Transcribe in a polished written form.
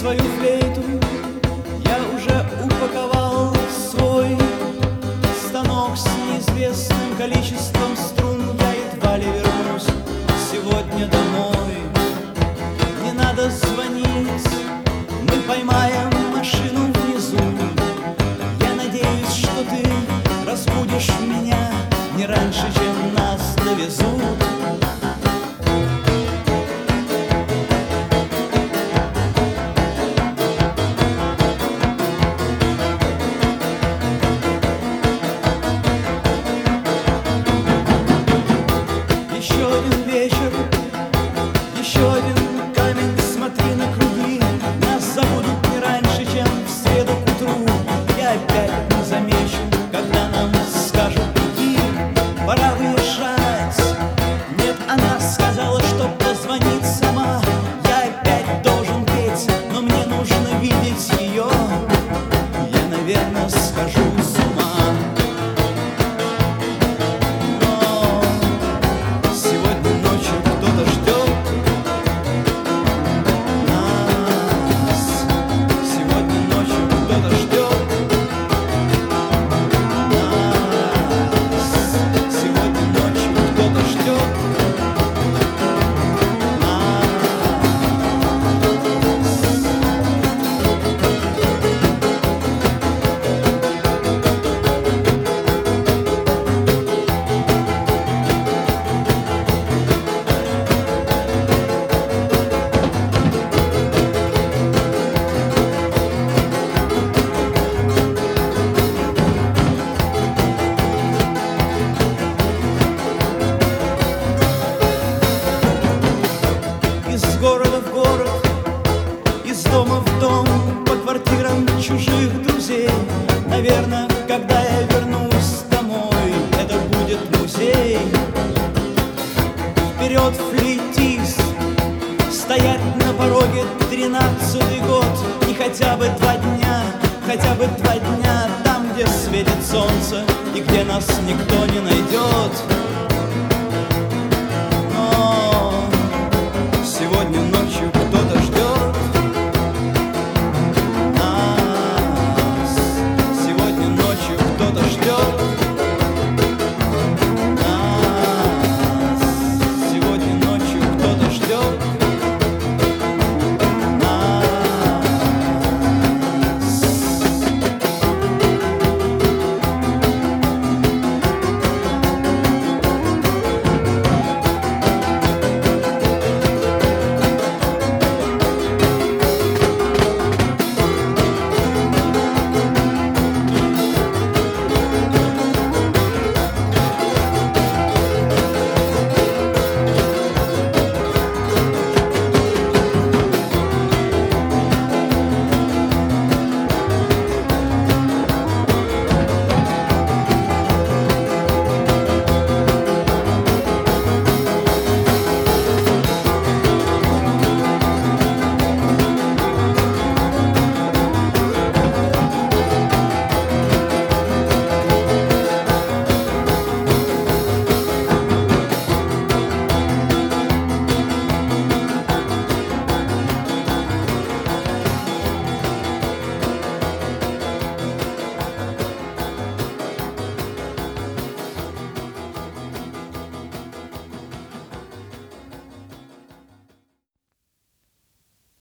свою флейту я уже упаковал в свой станок с неизвестным количеством струн. Я едва ли вернусь сегодня домой. Не надо звонить, мы поймаем машину внизу. Я надеюсь, что ты разбудишь меня не раньше, чем нас довезут. Еще один вечер, еще один камень, смотри на круги. Нас забудут не раньше, чем в среду к утру. Я опять не замечу, когда нам скажут беги. Пора выезжать. Нет, она сказала, что позвонит сама. Я опять должен петь, но мне нужно видеть ее. Я, наверное, схожу с ума. Из города в город, из дома в дом, по квартирам чужих друзей. Наверное, когда я вернусь домой, это будет музей. Вперед, флейтист, стоять на пороге 13-й год. И хотя бы 2 дня, хотя бы 2 дня, там, где светит солнце и где нас никто не